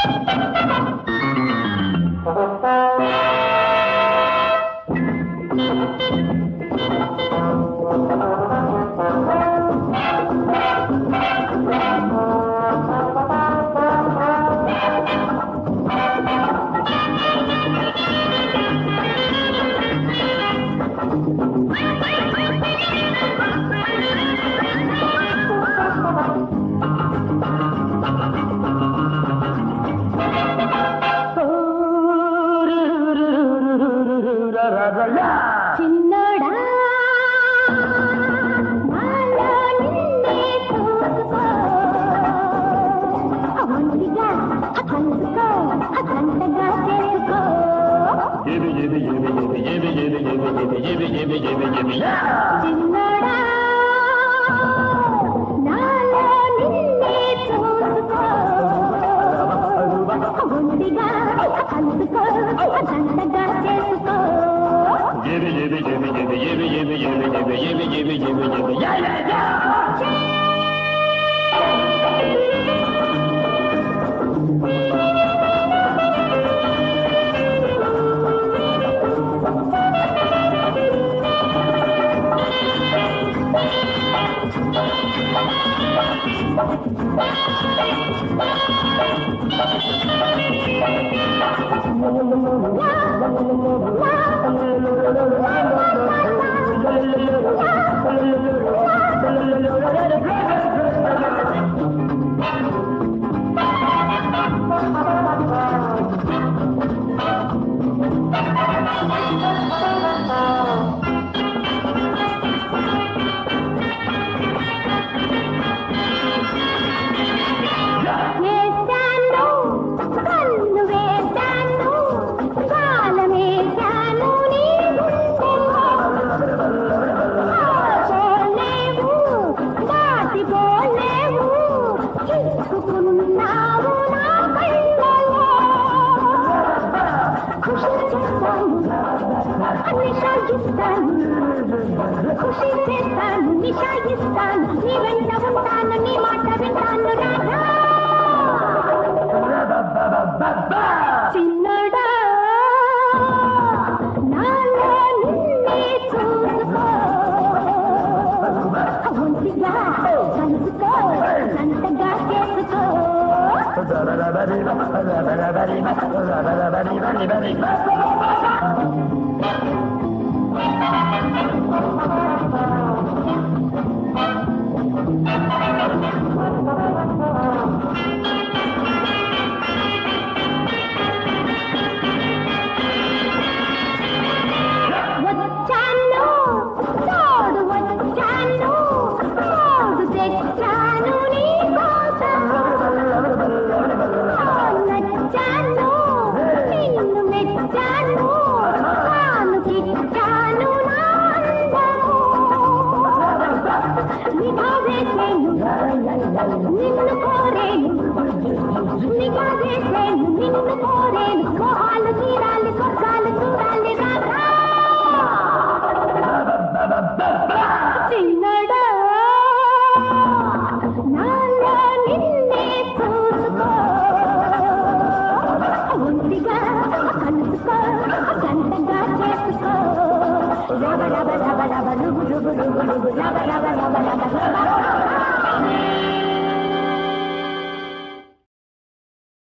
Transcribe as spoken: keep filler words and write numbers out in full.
చిన్నోడా నాలో నిన్నే చూసుకో ఒంటిగా కలుసుకో గంటగా చేసుకో ఏది ఏది ఏది ఏది ఏది ఏది ఏది ఏది ఏది ఏది ఏది చిన్నోడా నాలో నిన్నే చూసుకో ఒంటిగా కలుసుకో గంటగా చేసుకో ఏది ఏది ఏది ఏది ఏది ఏది ఏది ఏది ఏది ఏది ఏది యా యా యా ఖుషి చేస్తాను నిషాయిస్తాను నీ వెంట ఉంటాను నీ మాట వింటాను రాధా చిన్నడా నాలో నిన్నే చూసుకో ఒంటిగా కలుసుకో గంటగా చేసుకో వచ్చాను తోడు వచ్చాను తోడు తెచ్చాను నీ కోసం నచ్చాను నిన్ను మెచ్చాను తాను కిచ్చాను నా నిఘా వేసేను నిన్ను కోరేను నిఘా వేసేను నిన్ను కోరేను మోహాలు తీరాలి స్వర్గాలు చూడాలి రాధా చిన్నడా నాలో నిన్నే చూసుకో ఒంటిగా కలుసుకో గంటగా చేసుకో రబ రబ రబ రబ లుబు లుబు లుబు లుబు రబ రబ రబ రబ